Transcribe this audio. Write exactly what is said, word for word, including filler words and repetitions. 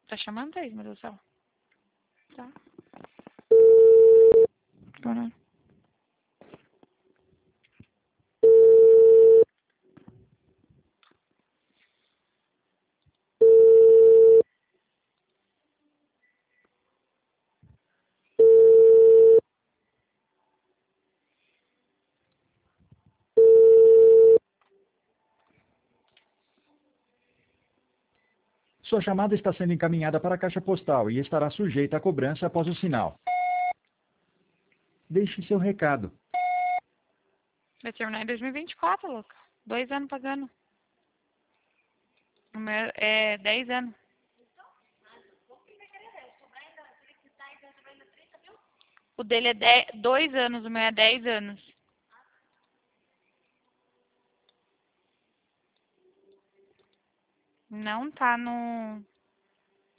Tá chamando, Thaís, meu Deus do céu? Tá. Caralho. Sua chamada está sendo encaminhada para a caixa postal e estará sujeita a cobrança após o sinal. Deixe seu recado. Vai terminar em dois mil e vinte e quatro, louca. Dois anos pagando. O meu é dez anos. O dele é dez, dois anos, o meu é dez anos. Não tá no...